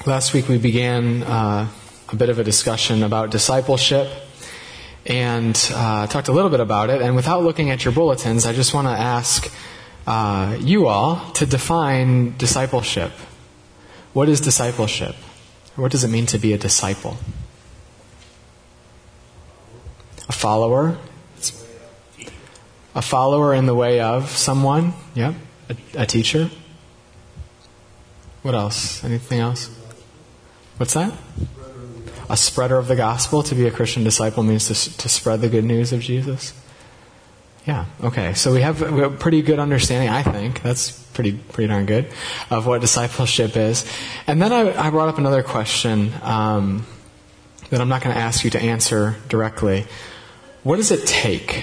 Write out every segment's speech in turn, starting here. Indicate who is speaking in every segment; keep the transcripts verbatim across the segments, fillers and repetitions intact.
Speaker 1: Last week we began uh, a bit of a discussion about discipleship and uh, talked a little bit about it. And without looking at your bulletins, I just want to ask uh, you all to define discipleship. What is discipleship? What does it mean to be a disciple? A follower? A follower in the way of someone? Yep. A, a teacher? What else? Anything else? What's that? A spreader of the gospel. To be a Christian disciple means to, to spread the good news of Jesus. Yeah, okay. So we have, we have a pretty good understanding, I think. That's pretty pretty darn good, of what discipleship is. And then I, I brought up another question um, that I'm not going to ask you to answer directly. What does it take?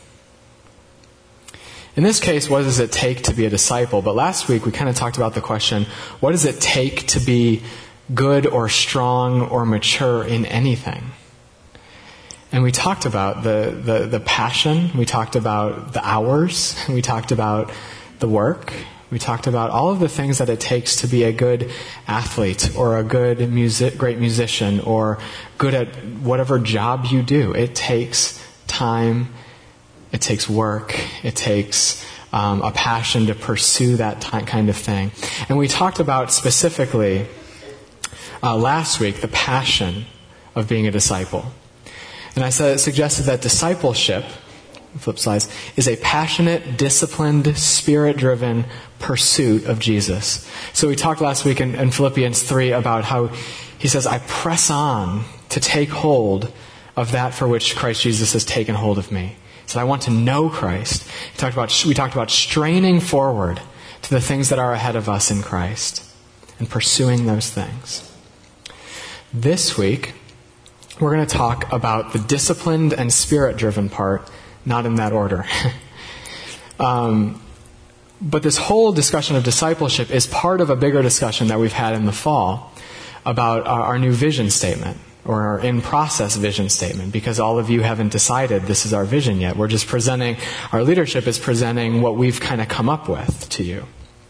Speaker 1: In this case, what does it take to be a disciple? But last week we kind of talked about the question, what does it take to be good or strong or mature in anything? And we talked about the, the, the passion, we talked about the hours, we talked about the work, we talked about all of the things that it takes to be a good athlete or a good music, great musician or good at whatever job you do. It takes time, it takes work, it takes um, a passion to pursue that t- kind of thing. And we talked about specifically Uh, last week, the passion of being a disciple. And I said, suggested that discipleship, flip slides, is a passionate, disciplined, spirit-driven pursuit of Jesus. So we talked last week in, in Philippians three about how he says, I press on to take hold of that for which Christ Jesus has taken hold of me. He said, I want to know Christ. He talked about, we talked about straining forward to the things that are ahead of us in Christ and pursuing those things. This week, we're going to talk about the disciplined and spirit-driven part, not in that order. um, but this whole discussion of discipleship is part of a bigger discussion that we've had in the fall about our, our new vision statement, or our in-process vision statement, because all of you haven't decided this is our vision yet. We're just presenting, our leadership is presenting what we've kind of come up with to you.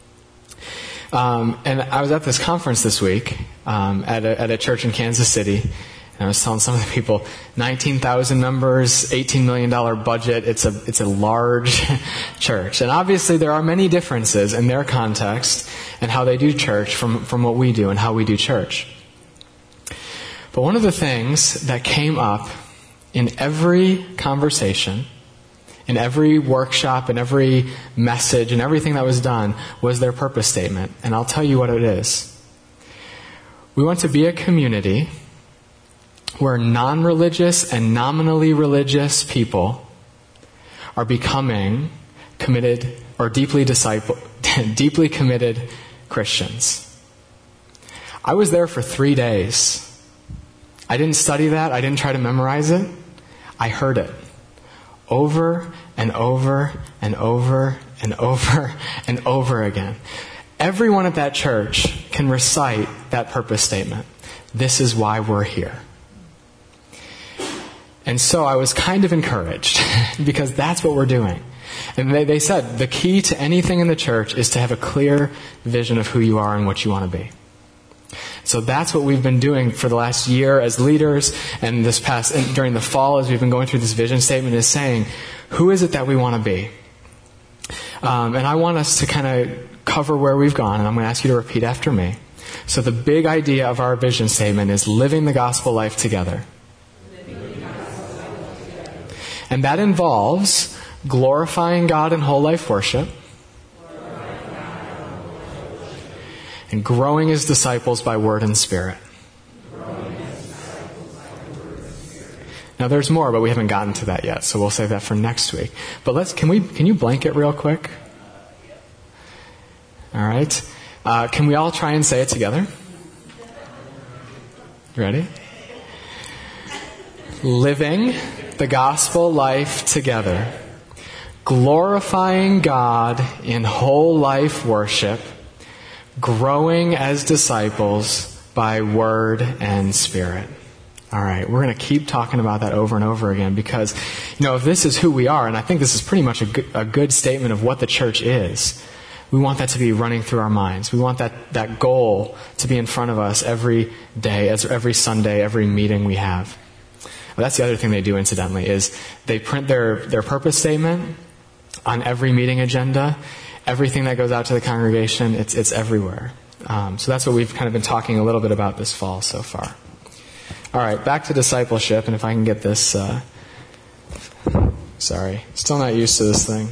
Speaker 1: Um, and I was at this conference this week um, at, a, at a church in Kansas City, and I was telling some of the people, nineteen thousand members, eighteen million dollars budget. It's a it's a large church, and obviously there are many differences in their context and how they do church from from what we do and how we do church. But one of the things that came up in every conversation, in every workshop, in every message, and everything that was done was their purpose statement. And I'll tell you what it is. We want to be a community where non-religious and nominally religious people are becoming committed or deeply disciple, deeply committed Christians. I was there for three days. I didn't study that. I didn't try to memorize it. I heard it. Over and over and over and over and over again. Everyone at that church can recite that purpose statement. This is why we're here. And so I was kind of encouraged because that's what we're doing. And they, they said the key to anything in the church is to have a clear vision of who you are and what you want to be. So that's what we've been doing for the last year as leaders, and this past and during the fall as we've been going through this vision statement, is saying, who is it that we want to be? Um, and I want us to kind of cover where we've gone, and I'm going to ask you to repeat after me. So the big idea of our vision statement is living the gospel life together. And that involves glorifying God in whole life worship, and growing as disciples by word and spirit. Now there's more, but we haven't gotten to that yet, so we'll save that for next week. But let's can we can you blanket real quick? All right. Uh, can we all try and say it together? Ready? Living the gospel life together, glorifying God in whole life worship, growing as disciples by word and spirit. All right, we're going to keep talking about that over and over again because, you know, if this is who we are, and I think this is pretty much a good, a good statement of what the church is, We want that to be running through our minds. We want that, that goal to be in front of us every day, as every Sunday, every meeting we have. Well, that's the other thing they do, incidentally, is they print their, their purpose statement on every meeting agenda. Everything that goes out to the congregation, it's, it's everywhere. Um, so that's what we've kind of been talking a little bit about this fall so far. All right, back to discipleship, and if I can get this... Uh, sorry, still not used to this thing.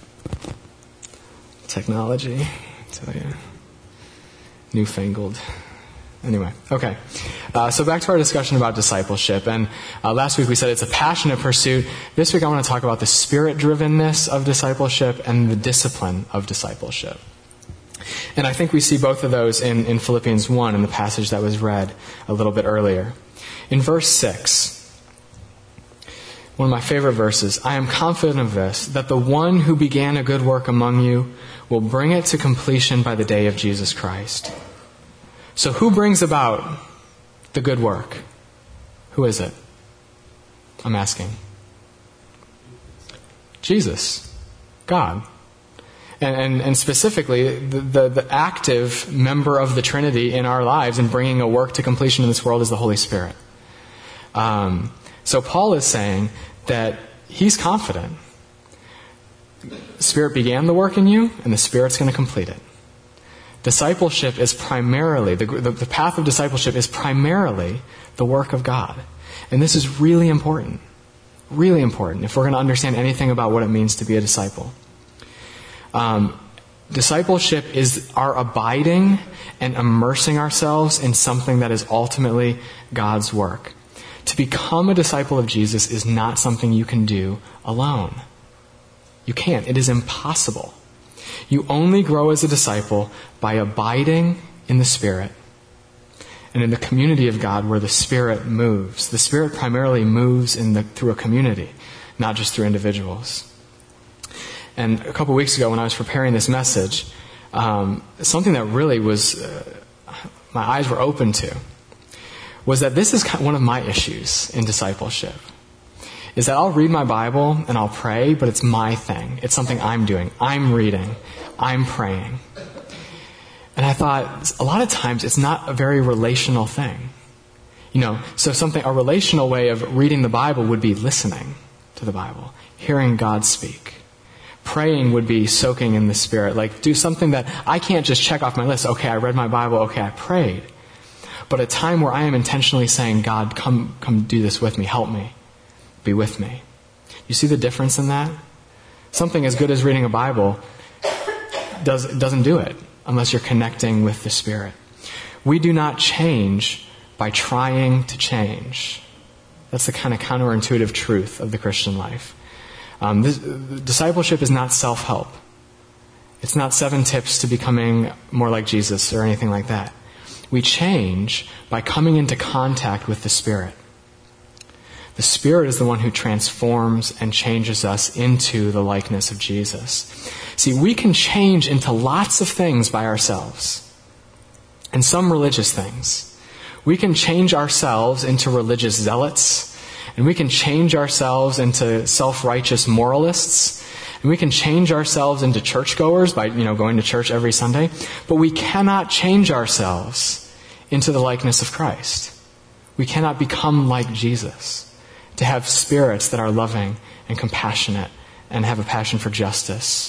Speaker 1: Technology, I tell you, newfangled. Anyway, okay. Uh, so back to our discussion about discipleship. And uh, last week we said it's a passionate pursuit. This week I want to talk about the spirit-drivenness of discipleship and the discipline of discipleship. And I think we see both of those in, in Philippians one, in the passage that was read a little bit earlier. In verse six, one of my favorite verses, I am confident of this, that the one who began a good work among you will bring it to completion by the day of Jesus Christ. So who brings about the good work? Who is it? I'm asking. Jesus. God. And, and, and specifically, the, the, the active member of the Trinity in our lives in bringing a work to completion in this world is the Holy Spirit. Um, so Paul is saying that he's confident. The Spirit began the work in you, and the Spirit's going to complete it. Discipleship is primarily, the, the, the path of discipleship is primarily the work of God. And this is really important. Really important if we're going to understand anything about what it means to be a disciple. Um, discipleship is our abiding and immersing ourselves in something that is ultimately God's work. To become a disciple of Jesus is not something you can do alone. You can't. It is impossible. You only grow as a disciple by abiding in the Spirit and in the community of God where the Spirit moves. The Spirit primarily moves in the, through a community, not just through individuals. And a couple weeks ago when I was preparing this message, um, something that really was, uh, my eyes were open to, was that this is kind of one of my issues in discipleship. Is that I'll read my Bible and I'll pray, but it's my thing. It's something I'm doing. I'm reading. I'm praying. And I thought, a lot of times it's not a very relational thing. You know, so something, a relational way of reading the Bible would be listening to the Bible, hearing God speak. Praying would be soaking in the Spirit. Like, do something that I can't just check off my list. Okay, I read my Bible. Okay, I prayed. But a time where I am intentionally saying, God, come, come do this with me. Help me. Be with me. You see the difference in that? Something as good as reading a Bible does, doesn't do it unless you're connecting with the Spirit. We do not change by trying to change. That's the kind of counterintuitive truth of the Christian life. Um, this, discipleship is not self-help. It's not seven tips to becoming more like Jesus or anything like that. We change by coming into contact with the Spirit. The Spirit is the one who transforms and changes us into the likeness of Jesus. See, we can change into lots of things by ourselves, and some religious things. We can change ourselves into religious zealots, and we can change ourselves into self-righteous moralists, and we can change ourselves into churchgoers by, you know, going to church every Sunday, but we cannot change ourselves into the likeness of Christ. We cannot become like Jesus. To have spirits that are loving and compassionate and have a passion for justice.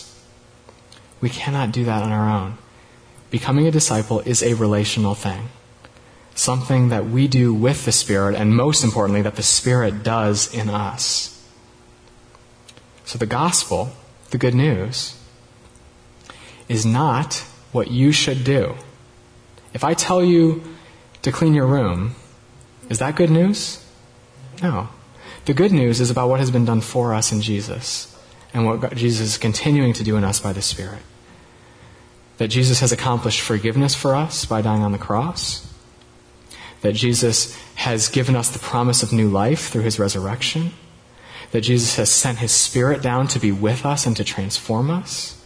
Speaker 1: We cannot do that on our own. Becoming a disciple is a relational thing. Something that we do with the Spirit, and most importantly, that the Spirit does in us. So the gospel, the good news, is not what you should do. If I tell you to clean your room, is that good news? No. The good news is about what has been done for us in Jesus and what God, Jesus is continuing to do in us by the Spirit. That Jesus has accomplished forgiveness for us by dying on the cross. That Jesus has given us the promise of new life through his resurrection. That Jesus has sent his Spirit down to be with us and to transform us.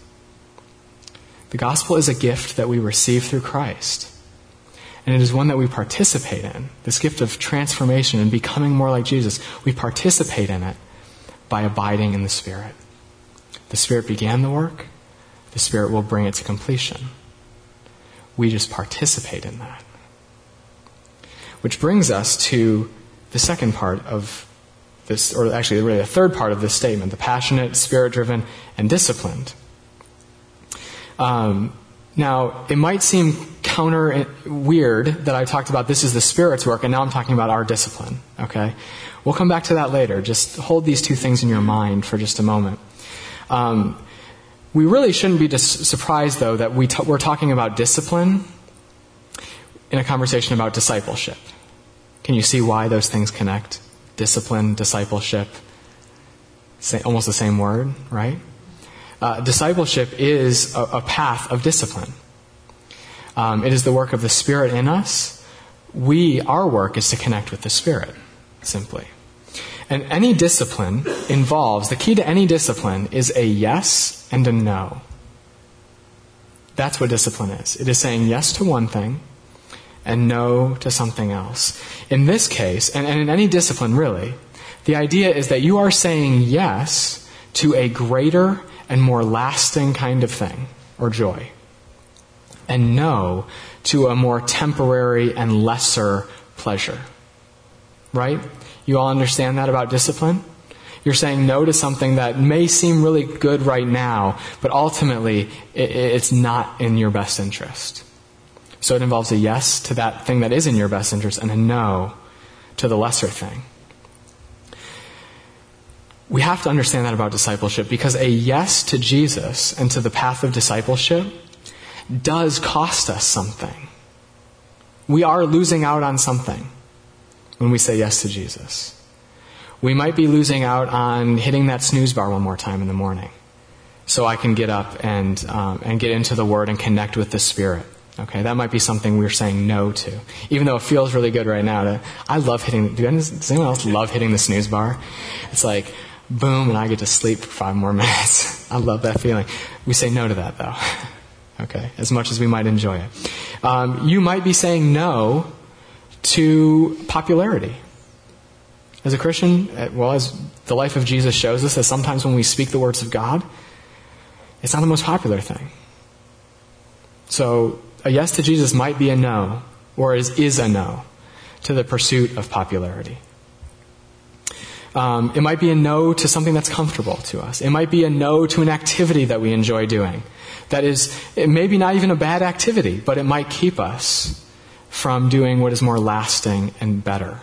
Speaker 1: The gospel is a gift that we receive through Christ. And it is one that we participate in. This gift of transformation and becoming more like Jesus. We participate in it by abiding in the Spirit. The Spirit began the work. the Spirit will bring it to completion. We just participate in that. Which brings us to the second part of this, or actually really the third part of this statement, the passionate, Spirit-driven, and disciplined. Um, now, it might seem counter weird that I talked about this is the Spirit's work, and now I'm talking about our discipline, okay? We'll come back to that later. Just hold these two things in your mind for just a moment. Um, we really shouldn't be dis- surprised, though, that we t- we're talking about discipline in a conversation about discipleship. Can you see why those things connect? Discipline, discipleship, say, almost the same word, right? Uh, discipleship is a, a path of discipline. Um, it is the work of the Spirit in us. We, our work is to connect with the Spirit, simply. And any discipline involves, the key to any discipline is a yes and a no. That's what discipline is. It is saying yes to one thing and no to something else. In this case, and, and in any discipline really, the idea is that you are saying yes to a greater and more lasting kind of thing, or joy, and no to a more temporary and lesser pleasure. Right? You all understand that about discipline? You're saying no to something that may seem really good right now, but ultimately it, it's not in your best interest. So it involves a yes to that thing that is in your best interest and a no to the lesser thing. We have to understand that about discipleship, because a yes to Jesus and to the path of discipleship does cost us something. We are losing out on something when we say yes to Jesus. We might be losing out on hitting that snooze bar one more time in the morning so I can get up and um, and get into the Word and connect with the Spirit. Okay, that might be something we're saying no to, even though it feels really good right now. To, I love hitting. Do anyone, does anyone else love hitting the snooze bar? It's like boom, and I get to sleep for five more minutes. I love that feeling. We say no to that, though. Okay, as much as we might enjoy it. Um, you might be saying no to popularity. As a Christian, well, as the life of Jesus shows us, that sometimes when we speak the words of God, it's not the most popular thing. So a yes to Jesus might be a no, or is, is a no, to the pursuit of popularity. Um, it might be a no to something that's comfortable to us. It might be a no to an activity that we enjoy doing. That is, it may be not even a bad activity, but it might keep us from doing what is more lasting and better.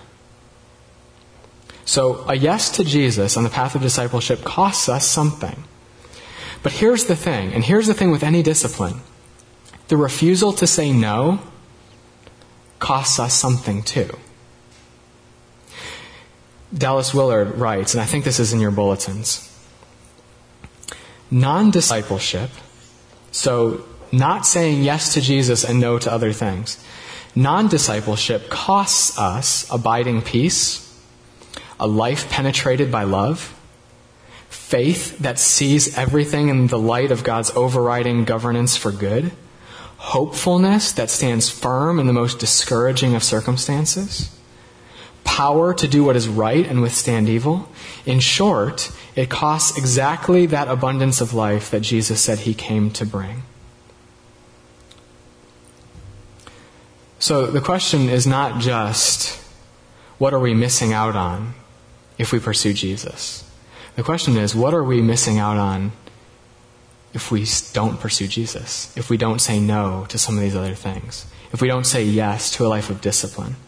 Speaker 1: So a yes to Jesus on the path of discipleship costs us something. But here's the thing, and here's the thing with any discipline. The refusal to say no costs us something too. Dallas Willard writes, and I think this is in your bulletins, non-discipleship, so not saying yes to Jesus and no to other things, non-discipleship costs us abiding peace, a life penetrated by love, faith that sees everything in the light of God's overriding governance for good, hopefulness that stands firm in the most discouraging of circumstances, power to do what is right and withstand evil. In short, it costs exactly that abundance of life that Jesus said He came to bring. So the question is not just, what are we missing out on if we pursue Jesus? The question is, what are we missing out on if we don't pursue Jesus? If we don't say no to some of these other things? If we don't say yes to a life of discipline?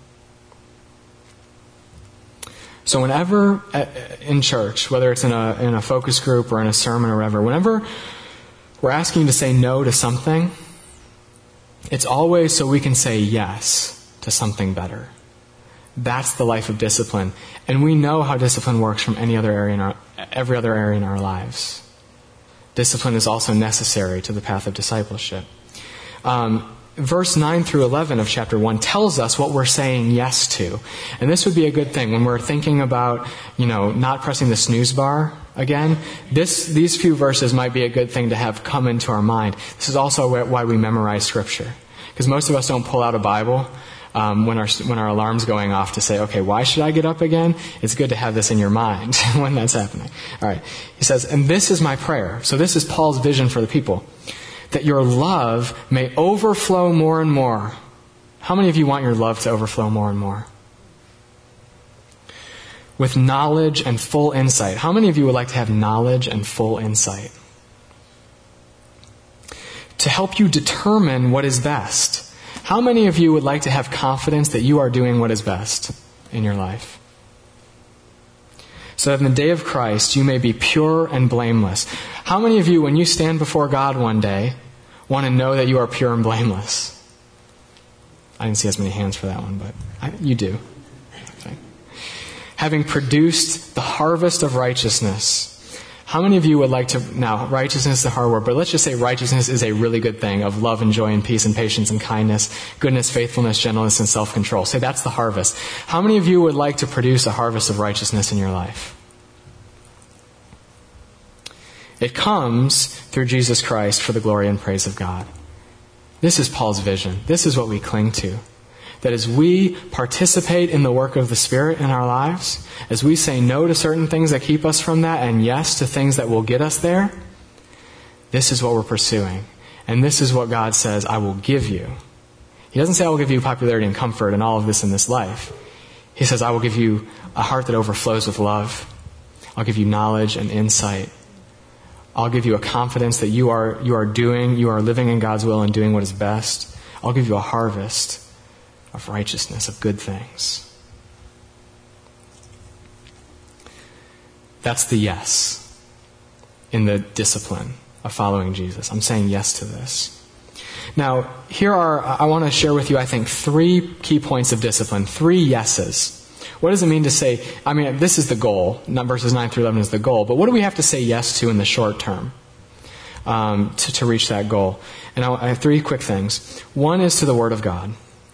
Speaker 1: So whenever in church, whether it's in a in a focus group or in a sermon or whatever, whenever we're asking to say no to something, it's always so we can say yes to something better. That's the life of discipline. And we know how discipline works from any other area in our, every other area in our lives. Discipline is also necessary to the path of discipleship. Um, verse nine through eleven of chapter one tells us what we're saying yes to. And this would be a good thing when we're thinking about, you know, not pressing the snooze bar again. This, these few verses might be a good thing to have come into our mind. This is also why we memorize Scripture. Because most of us don't pull out a Bible um, when our when our alarm's going off to say, okay, why should I get up again? It's good to have this in your mind when that's happening. All right. He says, and this is my prayer. So this is Paul's vision for the people, that your love may overflow more and more. How many of you want your love to overflow more and more? With knowledge and full insight. How many of you would like to have knowledge and full insight? To help you determine what is best. How many of you would like to have confidence that you are doing what is best in your life? So that in the day of Christ you may be pure and blameless. How many of you, when you stand before God one day, want to know that you are pure and blameless? I didn't see as many hands for that one, but I, you do. Okay. Having produced the harvest of righteousness. How many of you would like to, now, righteousness is a hard word, but let's just say righteousness is a really good thing of love and joy and peace and patience and kindness, goodness, faithfulness, gentleness, and self-control. Say that's the harvest. How many of you would like to produce a harvest of righteousness in your life? It comes through Jesus Christ for the glory and praise of God. This is Paul's vision. This is what we cling to. That as we participate in the work of the Spirit in our lives, as we say no to certain things that keep us from that and yes to things that will get us there, this is what we're pursuing. And this is what God says, I will give you. He doesn't say I will give you popularity and comfort and all of this in this life. He says, I will give you a heart that overflows with love. I'll give you knowledge and insight. I'll give you a confidence that you are you are doing, you are living in God's will and doing what is best. I'll give you a harvest of righteousness, of good things. That's the yes in the discipline of following Jesus. I'm saying yes to this. Now, here are, I want to share with you, I think, three key points of discipline, three yeses. What does it mean to say, I mean, this is the goal, not verses nine through eleven is the goal, but what do we have to say yes to in the short term um, to, to reach that goal? And I, I have three quick things. One is to the Word of God,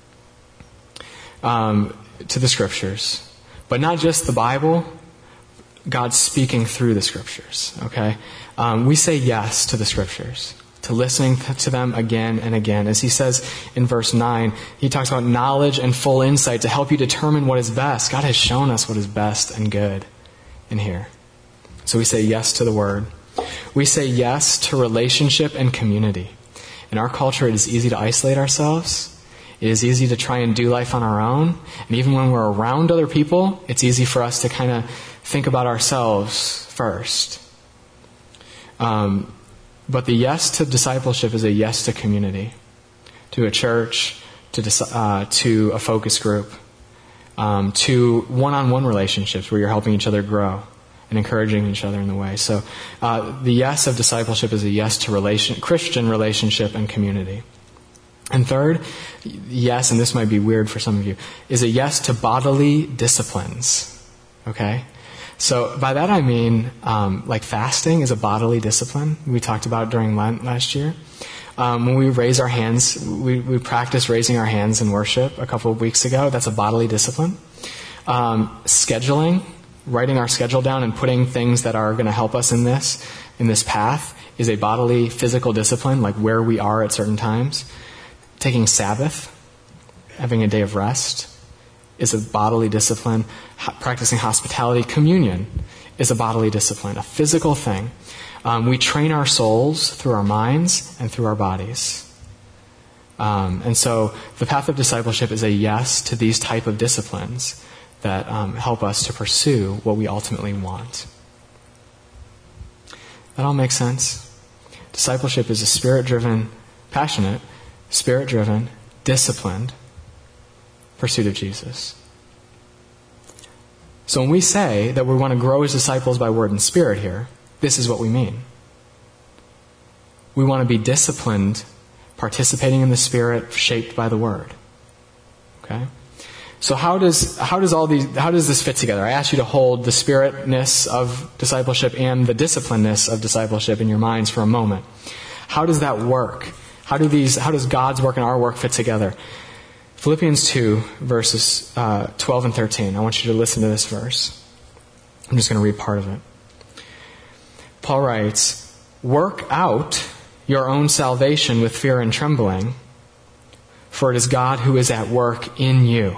Speaker 1: um, to the Scriptures, but not just the Bible, God speaking through the Scriptures, okay? Um, we say yes to the Scriptures, to listening to them again and again. As he says in verse nine, he talks about knowledge and full insight to help you determine what is best. God has shown us what is best and good in here. So we say yes to the Word. We say yes to relationship and community. In our culture, it is easy to isolate ourselves. It is easy to try and do life on our own. And even when we're around other people, it's easy for us to kind of think about ourselves first. Um, but the yes to discipleship is a yes to community, to a church, to uh, to a focus group, um, to one-on-one relationships where you're helping each other grow and encouraging each other in the way. So uh, the yes of discipleship is a yes to relation, Christian relationship and community. And third, yes, and this might be weird for some of you, is a yes to bodily disciplines. Okay? So by that I mean, um, like fasting is a bodily discipline. We talked about it during Lent last year. Um, when we raise our hands, we, we practiced raising our hands in worship a couple of weeks ago. That's a bodily discipline. Um, scheduling, writing our schedule down and putting things that are going to help us in this, in this path, is a bodily, physical discipline, like where we are at certain times. Taking Sabbath, having a day of rest, is a bodily discipline. Practicing hospitality, communion, is a bodily discipline, a physical thing. Um, we train our souls through our minds and through our bodies. Um, and so the path of discipleship is a yes to these type of disciplines that um, help us to pursue what we ultimately want. That all makes sense? Discipleship is a spirit-driven, passionate, spirit-driven, disciplined pursuit of Jesus. So when we say that we want to grow as disciples by word and spirit here, this is what we mean. We want to be disciplined, participating in the Spirit, shaped by the Word. Okay? So how does how does all these how does this fit together? I asked you to hold the spiritness of discipleship and the disciplinedness of discipleship in your minds for a moment. How does that work? How do these how does God's work and our work fit together? Philippians two, verses uh, twelve and thirteen. I want you to listen to this verse. I'm just going to read part of it. Paul writes, "Work out your own salvation with fear and trembling, for it is God who is at work in you,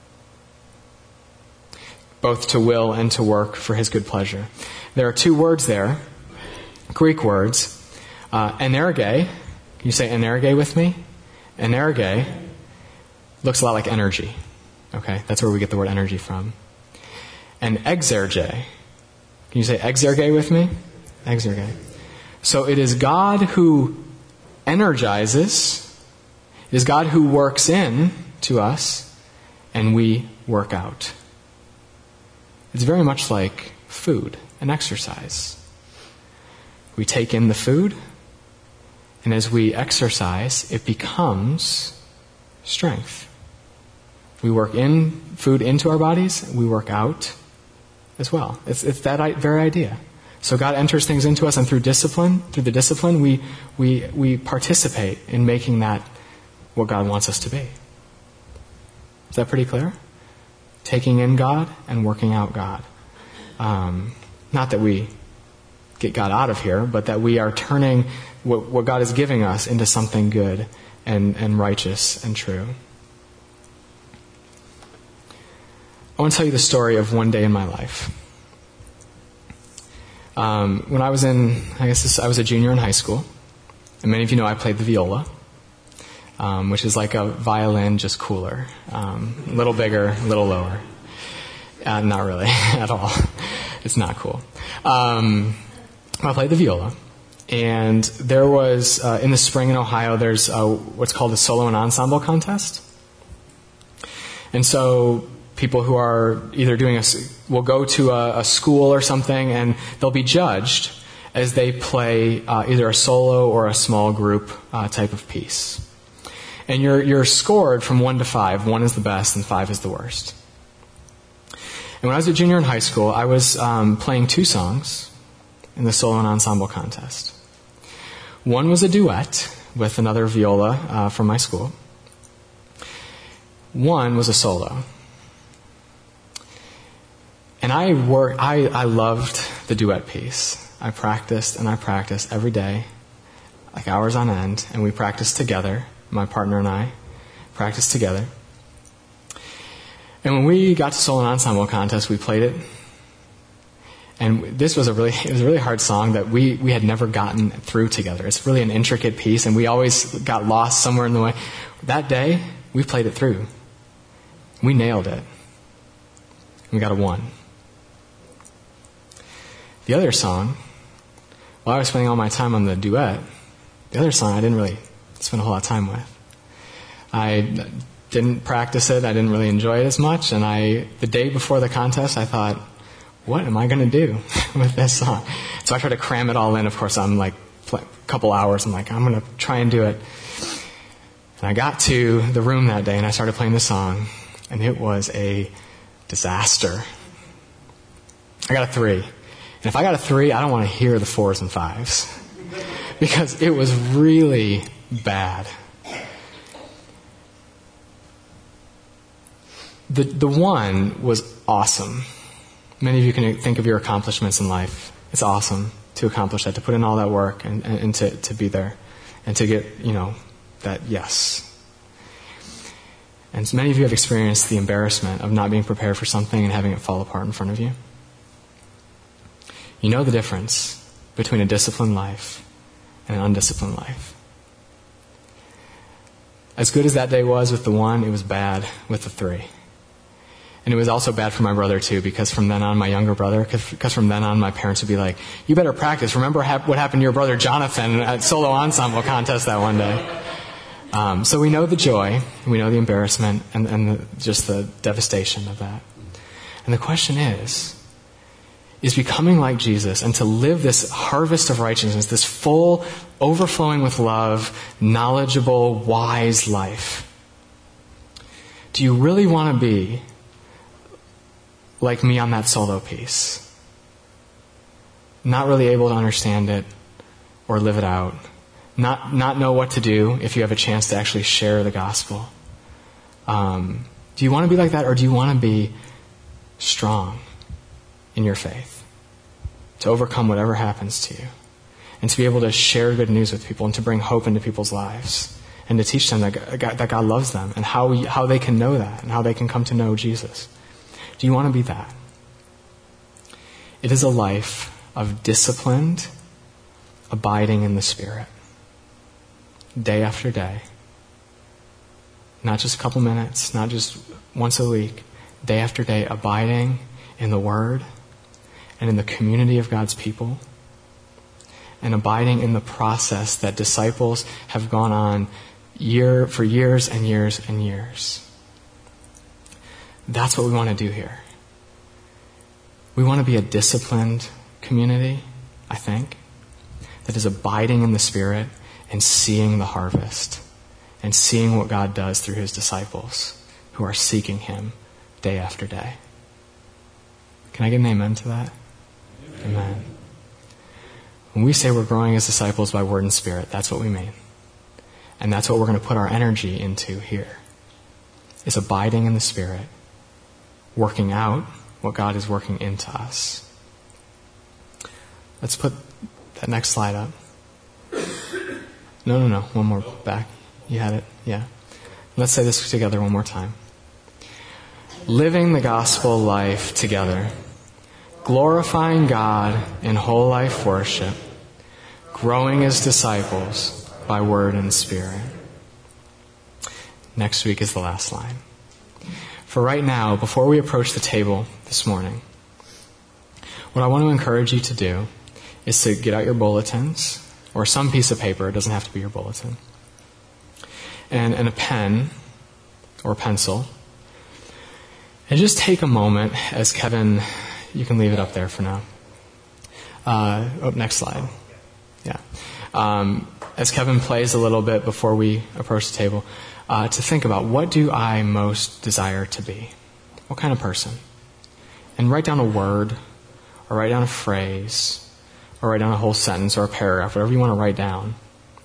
Speaker 1: both to will and to work for his good pleasure. There are two words there, Greek words, uh, energe. Can you say energe with me? Energe looks a lot like energy. Okay, that's where we get the word energy from. And exerge. Can you say exerge with me? Exerge. So it is God who energizes. It is God who works in to us, and we work out. It's very much like food and exercise. We take in the food, and as we exercise, it becomes strength. We work in food into our bodies, we work out as well. It's, it's that very idea. So God enters things into us, and through discipline, through the discipline, we we we participate in making that what God wants us to be. Is that pretty clear? Taking in God and working out God. Um, not that we get God out of here, but that we are turning what, what God is giving us into something good and, and righteous and true. I want to tell you the story of one day in my life. Um, when I was in, I guess this, I was a junior in high school, and many of you know I played the viola, um, which is like a violin, just cooler, um, a little bigger, a little lower. Uh, not really at all. It's not cool. Um, I played the viola, and there was uh, in the spring in Ohio, there's uh, what's called a solo and ensemble contest, and so people who are either doing a, will go to a, a school or something, and they'll be judged as they play uh, either a solo or a small group uh, type of piece. And you're you're scored from one to five. One is the best, and five is the worst. And when I was a junior in high school, I was um, playing two songs in the solo and ensemble contest. One was a duet with another viola uh, from my school. One was a solo. And I worked, I, I loved the duet piece. I practiced and I practiced every day, like hours on end, and we practiced together, my partner and I practiced together. And when we got to solo and ensemble contest, we played it. And this was a really, it was a really hard song that we, we had never gotten through together. It's really an intricate piece, and we always got lost somewhere in the way. That day, we played it through. We nailed it. We got a one. The other song, while I was spending all my time on the duet, the other song I didn't really spend a whole lot of time with. I didn't practice it. I didn't really enjoy it as much. And I, the day before the contest, I thought, what am I going to do with this song? So I tried to cram it all in. Of course, I'm like a couple hours. I'm like, I'm going to try and do it. And I got to the room that day, and I started playing the song, and it was a disaster. I got a three. And if I got a three, I don't want to hear the fours and fives, because it was really bad. The the one was awesome. Many of you can think of your accomplishments in life. It's awesome to accomplish that, to put in all that work and, and, and to, to be there and to get, you know, that yes. And so many of you have experienced the embarrassment of not being prepared for something and having it fall apart in front of you. You know the difference between a disciplined life and an undisciplined life. As good as that day was with the one, it was bad with the three. And it was also bad for my brother too, because from then on, my younger brother, because from then on, my parents would be like, you better practice. Remember what happened to your brother Jonathan at solo ensemble contest that one day. Um, so we know the joy, we know the embarrassment, and, and the, just the devastation of that. And the question is, is becoming like Jesus and to live this harvest of righteousness, this full, overflowing with love, knowledgeable, wise life. Do you really want to be like me on that solo piece? Not really able to understand it or live it out. Not not know what to do if you have a chance to actually share the gospel. Um, do you want to be like that, or do you want to be strong in your faith, to overcome whatever happens to you, and to be able to share good news with people and to bring hope into people's lives and to teach them that God, that God loves them and how, we, how they can know that and how they can come to know Jesus. Do you want to be that? It is a life of disciplined abiding in the Spirit. Day after day. Not just a couple minutes, not just once a week. Day after day, abiding in the Word and in the community of God's people. And abiding in the process that disciples have gone on year for years and years and years. That's what we want to do here. We want to be a disciplined community, I think, that is abiding in the Spirit and seeing the harvest and seeing what God does through His disciples who are seeking Him day after day. Can I get an amen to that? Amen. Amen. When we say we're growing as disciples by Word and Spirit, that's what we mean. And that's what we're going to put our energy into here. Is abiding in the Spirit, working out what God is working into us. Let's put that next slide up. No, no, no. One more back. You had it? Yeah. Let's say this together one more time. Living the gospel life together. Glorifying God in whole life worship. Growing as disciples by Word and Spirit. Next week is the last line. For right now, before we approach the table this morning, what I want to encourage you to do is to get out your bulletins, or some piece of paper, it doesn't have to be your bulletin, and, and a pen or pencil, and just take a moment as Kevin, you can leave it up there for now. Uh, oh, next slide. Yeah. Um, as Kevin plays a little bit before we approach the table, uh, to think about, what do I most desire to be? What kind of person? And write down a word, or write down a phrase, or write down a whole sentence or a paragraph, whatever you want to write down.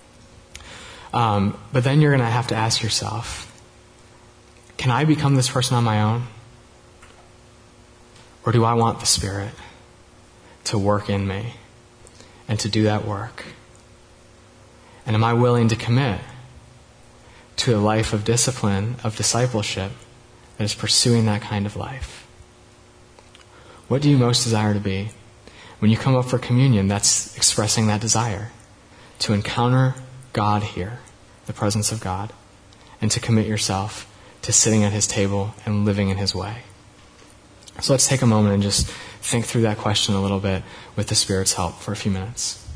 Speaker 1: Um, but then you're going to have to ask yourself, can I become this person on my own? Or do I want the Spirit to work in me and to do that work? And am I willing to commit to a life of discipline, of discipleship, that is pursuing that kind of life? What do you most desire to be? When you come up for communion, that's expressing that desire to encounter God here, the presence of God, and to commit yourself to sitting at His table and living in His way. So let's take a moment and just think through that question a little bit with the Spirit's help for a few minutes.